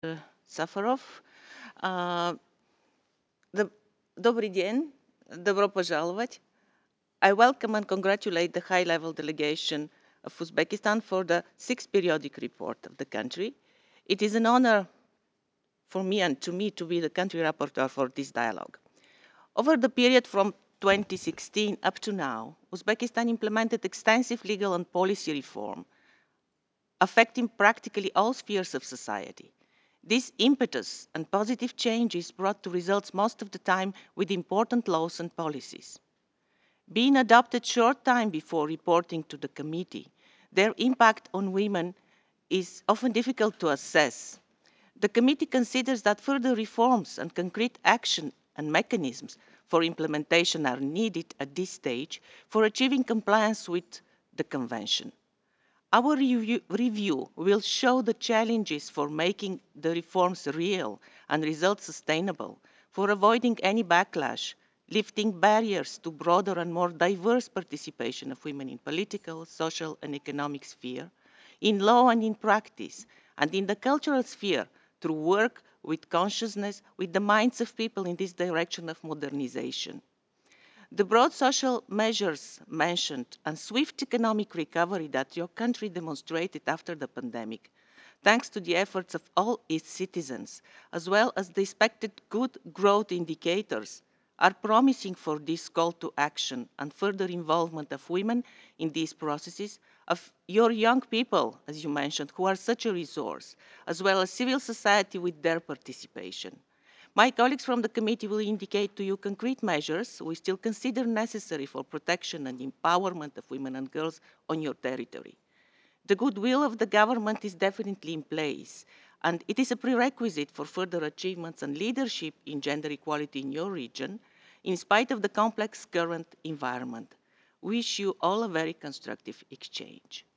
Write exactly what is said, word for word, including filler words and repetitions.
uh, Safarov. Uh, the, Добрый день, добро пожаловать. I welcome and congratulate the high-level delegation of Uzbekistan for the sixth periodic report of the country. It is an honor for me and to me to be the country rapporteur for this dialogue. Over the period from twenty sixteen up to now, Uzbekistan implemented extensive legal and policy reform, affecting practically all spheres of society. This impetus and positive changes brought to results most of the time with important laws and policies. Being adopted short time before reporting to the committee, their impact on women is often difficult to assess. The committee considers that further reforms and concrete action and mechanisms for implementation are needed at this stage for achieving compliance with the Convention. Our review, review will show the challenges for making the reforms real and results sustainable, for avoiding any backlash, lifting barriers to broader and more diverse participation of women in political, social, and economic sphere, in law and in practice, and in the cultural sphere through work with consciousness, with the minds of people in this direction of modernization. The broad social measures mentioned and swift economic recovery that your country demonstrated after the pandemic, thanks to the efforts of all its citizens, as well as the expected good growth indicators, are promising for this call to action and further involvement of women in these processes, of your young people, as you mentioned, who are such a resource, as well as civil society with their participation. My colleagues from the committee will indicate to you concrete measures we still consider necessary for protection and empowerment of women and girls on your territory. The goodwill of the government is definitely in place, and it is a prerequisite for further achievements and leadership in gender equality in your region, in spite of the complex current environment. Wish you all a very constructive exchange.